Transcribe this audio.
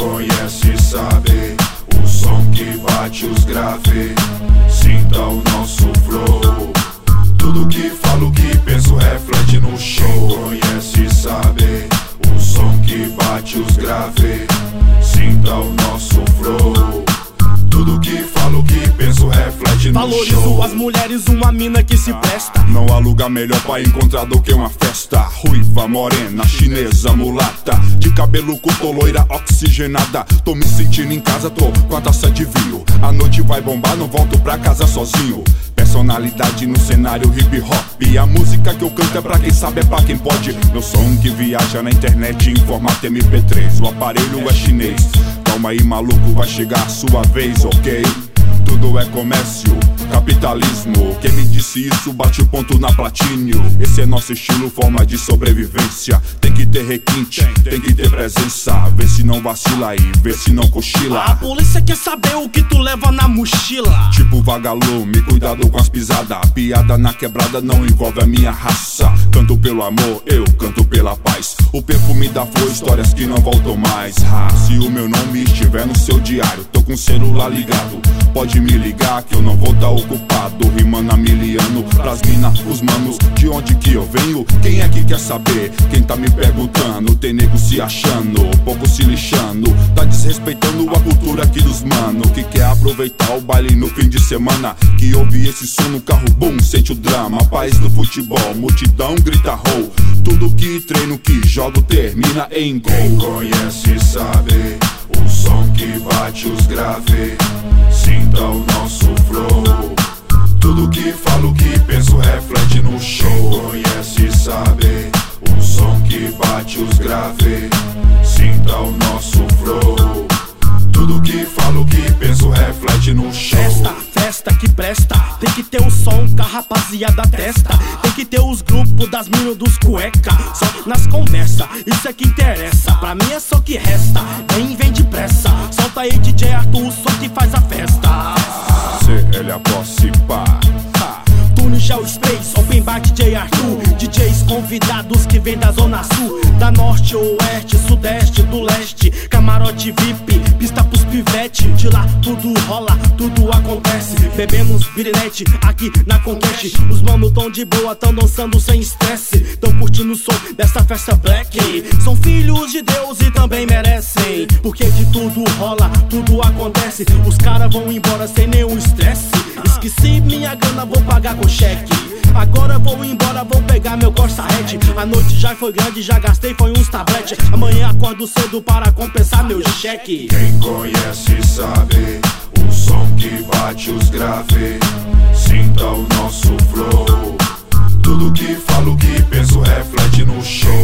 conhece sabe o som que bate os graves. Sinta o nosso flow. Tudo que falo, que penso reflete no show. Conhece sabe o som que bate os graves. Sinta o nosso flow. Tudo que falo, que penso reflete no Valorizo show. Valorizo as mulheres, uma mina que se presta. Não há lugar melhor pra encontrar do que uma festa. Ruiva, morena, chinesa, mulata, de cabelo curto, loira, oxigenada. Tô me sentindo em casa, tô com a taça de vinho. A noite vai bombar, não volto pra casa sozinho. Personalidade no cenário hip hop. E a música que eu canto é pra quem sabe, é pra quem pode. Meu som que viaja na internet em formato MP3. O aparelho é chinês. Calma aí, maluco, vai chegar a sua vez, ok? Tudo é comércio, capitalismo. Quem me disse isso bate o ponto na platinho. Esse é nosso estilo, forma de sobrevivência. Tem que ter requinte, tem que ter presença. Vê se não vacila aí, vê se não cochila. A polícia quer saber o que tu leva na mochila. Tipo vagalume, cuidado com as pisadas. Piada na quebrada não envolve a minha raça. Canto pelo amor, eu canto pela paz. O perfume da flor, histórias que não voltam mais. Se o meu nome estiver no seu diário, tô com o celular ligado, pode me ligar que eu não vou tá ocupado. Rimando a miliano pras minas, os manos. De onde que eu venho? Quem é que quer saber? Quem tá me perguntando? Tem nego se achando, pouco se lixando. Tá desrespeitando a cultura aqui dos mano, que quer aproveitar o baile no fim de semana. Que ouve esse som no carro, boom, sente o drama. País do futebol, multidão grita rou. Tudo que treino, que jogo termina em gol. Quem conhece sabe o som que bate os graves. Sinta o nosso flow. Tudo que falo, que penso reflete no show. Conhece sabe o som que bate os graves. Sinta o nosso flow. Tudo que falo, que penso reflete no show. Festa que presta, tem que ter o som que a rapaziada testa. Tem que ter os grupos das minas dos cueca. Só nas conversas, isso é que interessa. Pra mim é só que resta, vem depressa. Solta aí DJ Arthur, o som que faz a festa. CL a posse pá. Tune Gel Spray, open bar DJ Arthur. DJs convidados que vêm da zona sul, da norte, oeste, sudeste, do leste. Camarote VIP, pista pros pivete. De lá tudo rola, tudo acontece. Bebemos birinete aqui na Conquest. Os manos tão de boa, tão dançando sem estresse. Tão curtindo o som dessa festa black. São filhos de Deus e também merecem, porque de tudo rola, tudo acontece. Os caras vão embora sem nenhum estresse. Esqueci minha grana, vou pagar com cheque. Agora vou embora, vou pegar meu Corsa Red. A noite já foi grande, já gastei, foi uns tabletes. Amanhã acordo cedo para compensar meu cheque. Quem conhece sabe o som que bate os graves. Sinta o nosso flow. Tudo que falo, que penso reflete no show.